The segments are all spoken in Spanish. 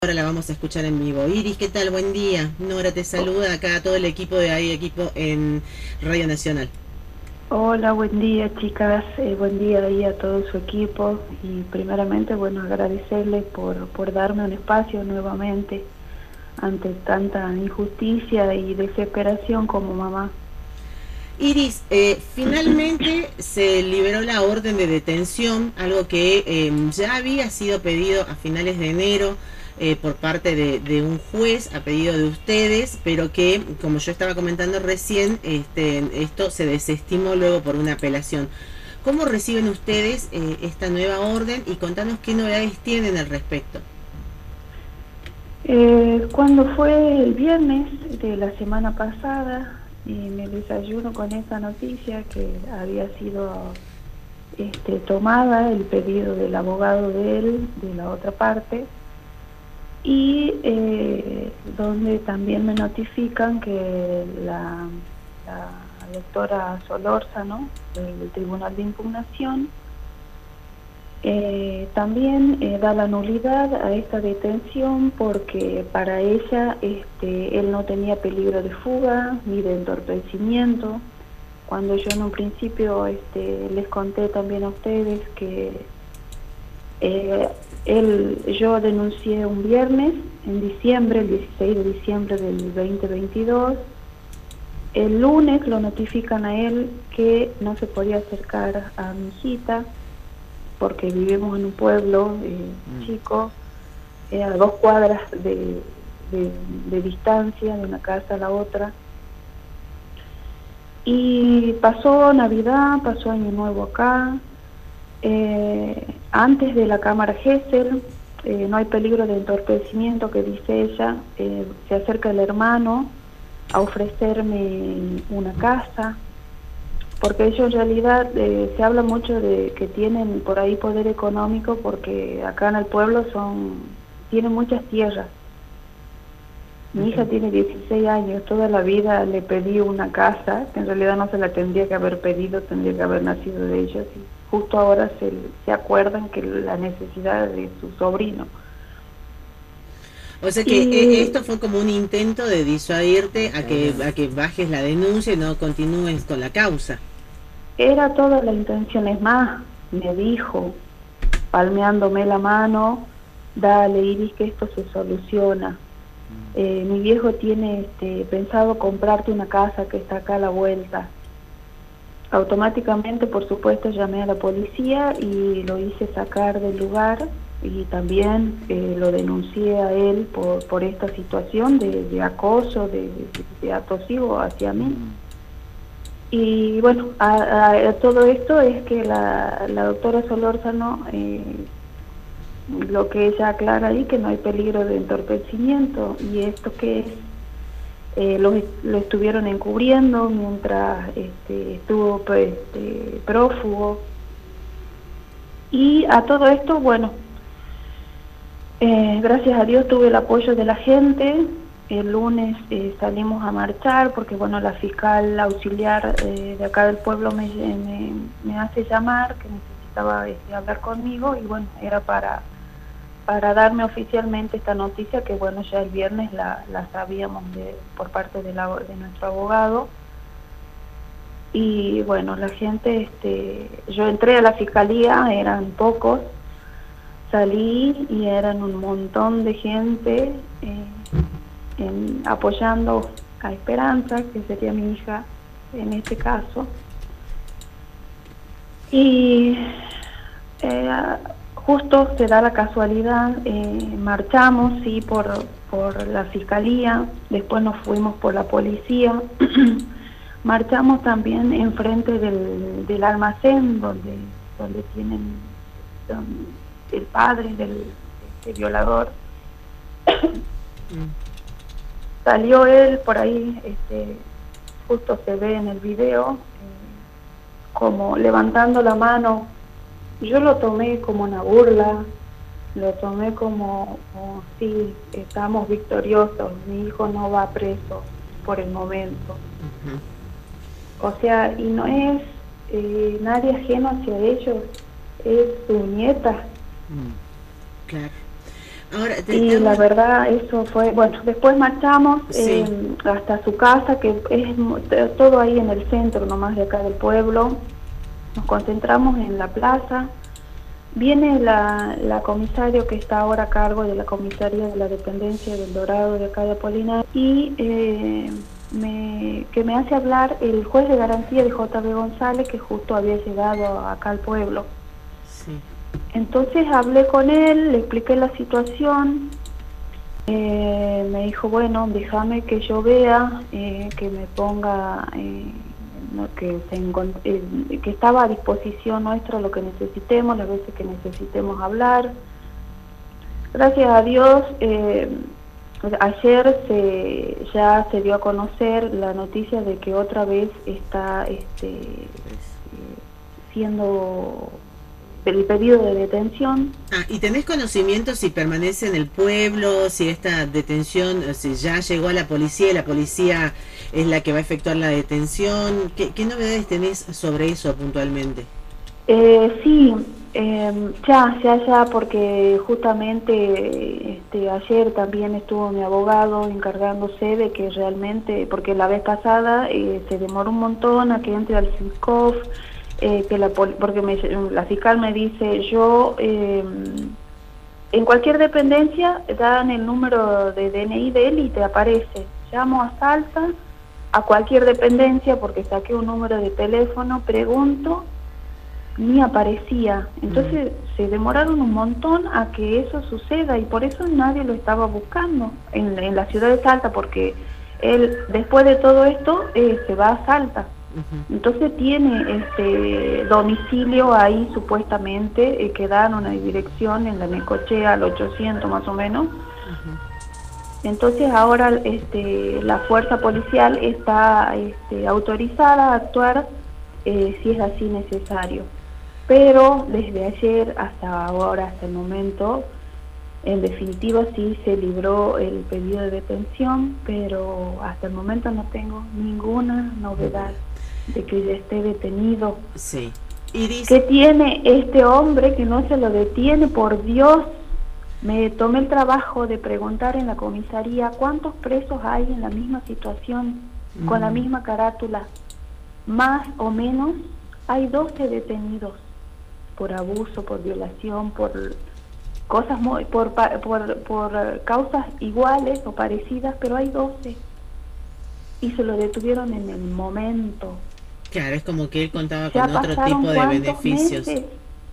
Ahora la vamos a escuchar en vivo. Iris, ¿qué tal? Buen día. Nora te saluda acá, todo el equipo de ahí, equipo en Radio Nacional. Hola, buen día chicas, buen día ahí a todo su equipo y primeramente, bueno, agradecerles por darme un espacio nuevamente ante tanta injusticia y desesperación como mamá. Iris, finalmente se liberó la orden de detención, algo que ya había sido pedido a finales de enero por parte de un juez a pedido de ustedes, pero que, como yo estaba comentando recién, esto se desestimó luego por una apelación. ¿Cómo reciben ustedes esta nueva orden y contanos qué novedades tienen al respecto? Cuando fue el viernes de la semana pasada, me desayuno con esa noticia que había sido tomada el pedido del abogado de él, de la otra parte, y donde también me notifican que la doctora Solórzano del Tribunal de Impugnación también da la nulidad a esta detención porque para ella él no tenía peligro de fuga ni de entorpecimiento. Cuando yo en un principio les conté también a ustedes que eh, yo denuncié un viernes en diciembre, el 16 de diciembre del 2022. El lunes lo notifican a él que no se podía acercar a mi hijita porque vivimos en un pueblo chico, a 2 cuadras de distancia de una casa a la otra. Y pasó Navidad, pasó Año Nuevo acá. Antes de la cámara Gesell, no hay peligro de entorpecimiento, que dice ella. Se acerca el hermano a ofrecerme una casa, porque ellos en realidad se habla mucho de que tienen por ahí poder económico, porque acá en el pueblo tienen muchas tierras. Mi hija tiene 16 años, toda la vida le pedí una casa, que en realidad no se la tendría que haber pedido, tendría que haber nacido de ellos, y justo ahora se acuerdan que la necesidad de su sobrino. O sea que Y esto fue como un intento de disuadirte a que bajes la denuncia y no continúes con la causa. era toda la intención, es más, me dijo, palmeándome la mano, dale Iris que esto se soluciona. Mi viejo tiene pensado comprarte una casa que está acá a la vuelta. Automáticamente, por supuesto, llamé a la policía y lo hice sacar del lugar, y también lo denuncié a él por esta situación de acoso, de atosivo hacia mí. Y bueno, a todo esto es que la doctora Solórzano, lo que ella aclara ahí, que no hay peligro de entorpecimiento, y esto que es, lo estuvieron encubriendo mientras estuvo pues, prófugo. Y a todo esto, bueno, gracias a Dios tuve el apoyo de la gente. El lunes salimos a marchar porque, bueno, la fiscal auxiliar de acá del pueblo me hace llamar, que necesitaba hablar conmigo, y bueno, era para darme oficialmente esta noticia que, bueno, ya el viernes la sabíamos por parte de nuestro abogado. Y bueno, la gente, yo entré a la fiscalía, eran pocos, salí y eran un montón de gente apoyando a Esperanza, que sería mi hija en este caso. Y justo se da la casualidad, marchamos, sí, por la fiscalía, después nos fuimos por la policía, marchamos también enfrente del almacén donde tienen el padre del violador. Salió él por ahí, justo se ve en el video, como levantando la mano. Yo lo tomé como una burla, lo tomé como sí, estamos victoriosos, mi hijo no va preso por el momento. O sea, y no es nadie ajeno hacia ellos, es su nieta. Claro. Ahora, Y la verdad, eso fue, bueno, después marchamos sí. hasta su casa, que es todo ahí en el centro, nomás de acá del pueblo. Nos concentramos en la plaza. Viene la comisario que está ahora a cargo de la comisaría de la dependencia del Dorado de acá de Apolinar y que me hace hablar el juez de garantía de J.B. González, que justo había llegado acá al pueblo. Sí. Entonces hablé con él, le expliqué la situación. Me dijo, bueno, déjame que yo vea, que me ponga, que estaba a disposición nuestra lo que necesitemos, las veces que necesitemos hablar. Gracias a Dios, ayer ya se dio a conocer la noticia de que otra vez está siendo el pedido de detención. ¿Y tenés conocimiento si permanece en el pueblo, si esta detención, si ya llegó a la policía y la policía es la que va a efectuar la detención? ¿Qué novedades tenés sobre eso puntualmente? Sí, ya, porque justamente ayer también estuvo mi abogado encargándose de que realmente, porque la vez pasada se demoró un montón a que entre al SICOF, porque la fiscal me dice, en cualquier dependencia dan el número de DNI de él y te aparece. Llamo a Salta, a cualquier dependencia, porque saqué un número de teléfono, pregunto, ni aparecía. Entonces se demoraron un montón a que eso suceda y por eso nadie lo estaba buscando en la ciudad de Salta, porque él después de todo esto se va a Salta. Entonces tiene domicilio ahí supuestamente, que dan una dirección en la Necochea al 800 más o menos. Entonces ahora la fuerza policial está autorizada a actuar si es así necesario. Pero desde ayer hasta ahora, hasta el momento, en definitiva sí se libró el pedido de detención, pero hasta el momento no tengo ninguna novedad de que ya esté detenido. Sí. Iris, ¿Qué tiene este hombre que no se lo detiene? Por Dios, me tomé el trabajo de preguntar en la comisaría cuántos presos hay en la misma situación, con la misma carátula. Más o menos hay 12 detenidos por abuso, por violación, por cosas por causas iguales o parecidas, pero hay 12 y se lo detuvieron en el momento. claro, es como que él contaba Ya con otro pasaron tipo de beneficios. meses.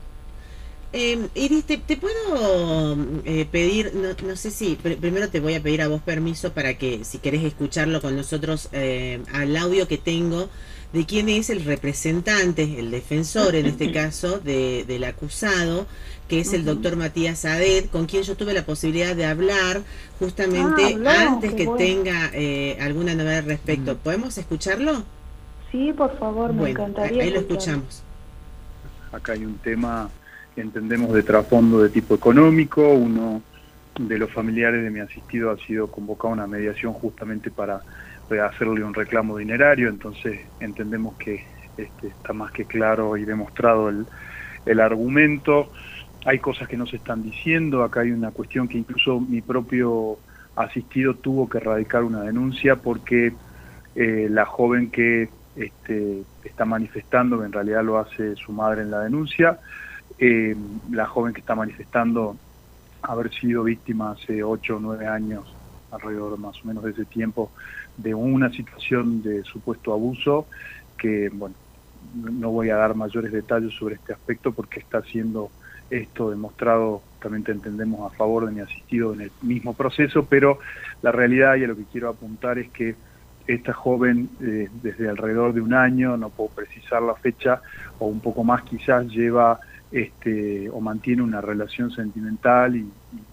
Iris, ¿te puedo pedir, no sé si, primero te voy a pedir a vos permiso para que, si querés escucharlo con nosotros, al audio que tengo de quién es el representante, el defensor en este caso, del acusado, que es el doctor Matías Adet, con quien yo tuve la posibilidad de hablar justamente Habló, antes qué que bueno. tenga alguna novedad al respecto. ¿Podemos escucharlo? Sí, por favor, me Bueno, encantaría ahí lo escucharlo. escuchamos. Acá hay un tema que entendemos de trasfondo de tipo económico. Uno de los familiares de mi asistido ha sido convocado a una mediación justamente para hacerle un reclamo dinerario, entonces entendemos que está más que claro y demostrado el argumento. Hay cosas que no se están diciendo, acá hay una cuestión que incluso mi propio asistido tuvo que radicar una denuncia porque la joven que está manifestando, que en realidad lo hace su madre en la denuncia, la joven que está manifestando haber sido víctima hace 8 o 9 años, alrededor más o menos de ese tiempo, de una situación de supuesto abuso, que bueno, no voy a dar mayores detalles sobre este aspecto porque está siendo esto demostrado, también te entendemos, a favor de mi asistido en el mismo proceso, pero la realidad, y a lo que quiero apuntar, es que esta joven desde alrededor de un año, no puedo precisar la fecha, o un poco más quizás, lleva o mantiene una relación sentimental y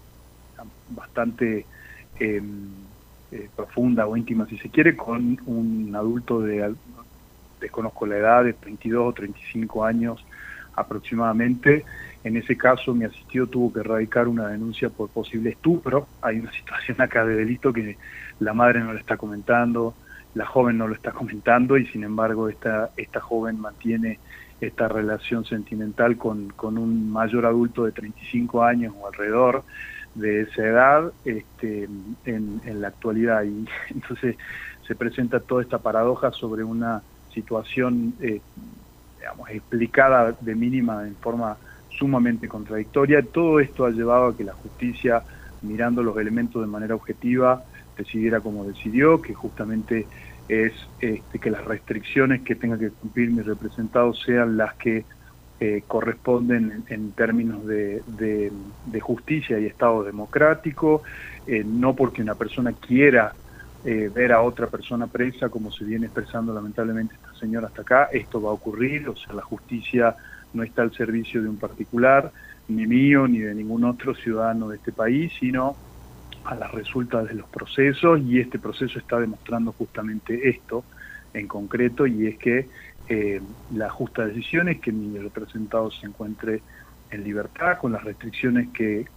bastante profunda o íntima, si se quiere, con un adulto desconozco la edad, de 32 o 35 años aproximadamente. En ese caso, mi asistido tuvo que radicar una denuncia por posible estupro. Hay una situación acá de delito que la madre no lo está comentando, la joven no lo está comentando, y sin embargo esta joven mantiene esta relación sentimental con un mayor adulto de 35 años o alrededor. de esa edad en la actualidad. Y entonces se presenta toda esta paradoja sobre una situación, digamos, explicada de mínima en forma sumamente contradictoria. Todo esto ha llevado a que la justicia, mirando los elementos de manera objetiva, decidiera como decidió, que justamente es que las restricciones que tenga que cumplir mi representado sean las que corresponden en términos de justicia y Estado democrático, no porque una persona quiera ver a otra persona presa, como se viene expresando lamentablemente esta señora hasta acá. Esto va a ocurrir, o sea, la justicia no está al servicio de un particular, ni mío, ni de ningún otro ciudadano de este país, sino a las resultas de los procesos, y este proceso está demostrando justamente esto en concreto, y es que la justa decisión es que mi representado se encuentre en libertad con las restricciones que...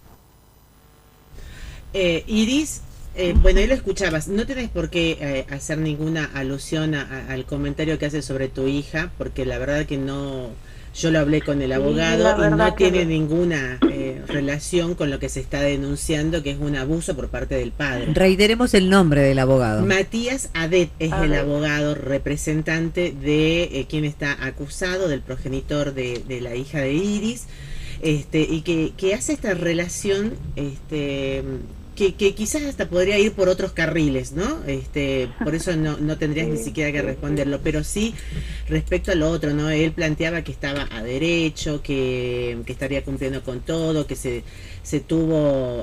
Iris, bueno, ahí lo escuchabas, no tenés por qué hacer ninguna alusión al comentario que haces sobre tu hija, porque la verdad que no... Yo lo hablé con el abogado y no tiene ninguna relación con lo que se está denunciando, que es un abuso por parte del padre. Reiteremos el nombre del abogado. Matías Adet es el abogado representante de quien está acusado, del progenitor de la hija de Iris, y que hace esta relación que quizás hasta podría ir por otros carriles, ¿no? Por eso no tendrías ni siquiera que responderlo, pero sí respecto a lo otro, ¿no? Él planteaba que estaba a derecho, que estaría cumpliendo con todo, que se tuvo,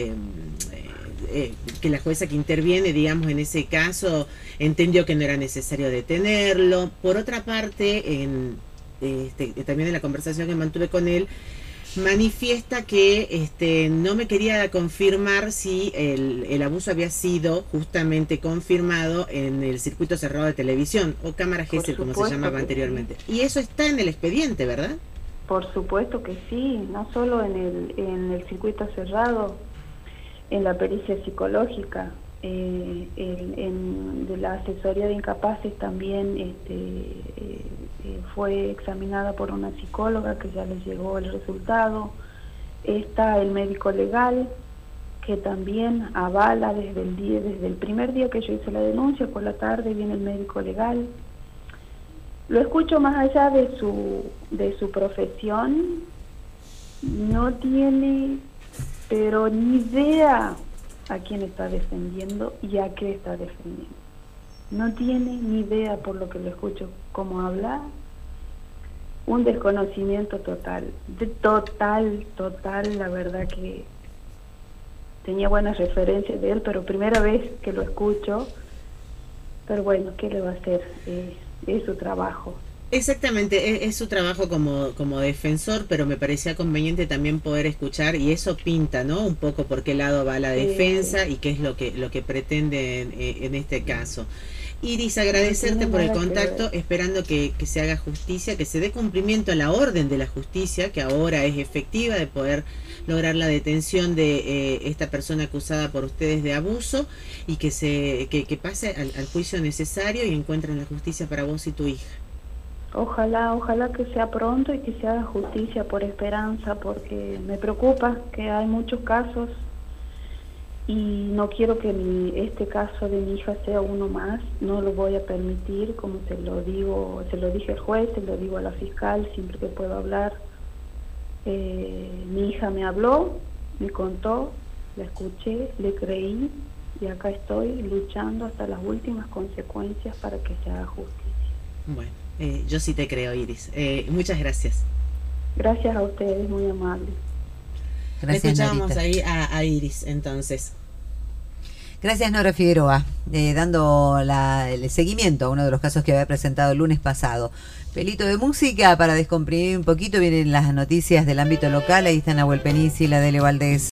que la jueza que interviene, digamos, en ese caso, entendió que no era necesario detenerlo. Por otra parte, también en la conversación que mantuve con él, manifiesta que no me quería confirmar si el abuso había sido justamente confirmado en el circuito cerrado de televisión, o cámara Gesell, como se llamaba anteriormente. Y eso está en el expediente, ¿verdad? Por supuesto que sí, no solo en el circuito cerrado, en la pericia psicológica, de la asesoría de incapaces también fue examinada por una psicóloga que ya les llegó el resultado. Está el médico legal que también avala desde el primer día que yo hice la denuncia. Por la tarde viene el médico legal. Lo escucho más allá de su profesión, no tiene pero ni idea a quién está defendiendo y a qué está defendiendo. No tiene ni idea, por lo que lo escucho cómo habla. Un desconocimiento total, la verdad que tenía buenas referencias de él, pero primera vez que lo escucho. Pero bueno, ¿qué le va a hacer? Es su trabajo. Exactamente, es su trabajo como defensor, pero me parecía conveniente también poder escuchar, y eso pinta, ¿no? Un poco por qué lado va la defensa y qué es lo que pretende en este caso. Iris, agradecerte por el contacto, esperando que se haga justicia, que se dé cumplimiento a la orden de la justicia, que ahora es efectiva, de poder lograr la detención de esta persona acusada por ustedes de abuso, y que pase al juicio necesario y encuentren la justicia para vos y tu hija. Ojalá que sea pronto y que se haga justicia, por esperanza, porque me preocupa que hay muchos casos y no quiero que este caso de mi hija sea uno más. No lo voy a permitir, como se lo dije al juez, se lo digo a la fiscal siempre que puedo hablar. Mi hija me habló, me contó, la escuché, le creí, y acá estoy luchando hasta las últimas consecuencias para que se haga justicia. Bueno. Yo sí te creo, Iris. Muchas gracias. Gracias a ustedes, muy amable. Gracias, escuchamos Norita. Ahí a Iris, entonces. Gracias, Nora Figueroa, dando el seguimiento a uno de los casos que había presentado el lunes pasado. Pelito de música para descomprimir un poquito. Vienen las noticias del ámbito local. Ahí está Nahuel Penici y la Dele Valdés.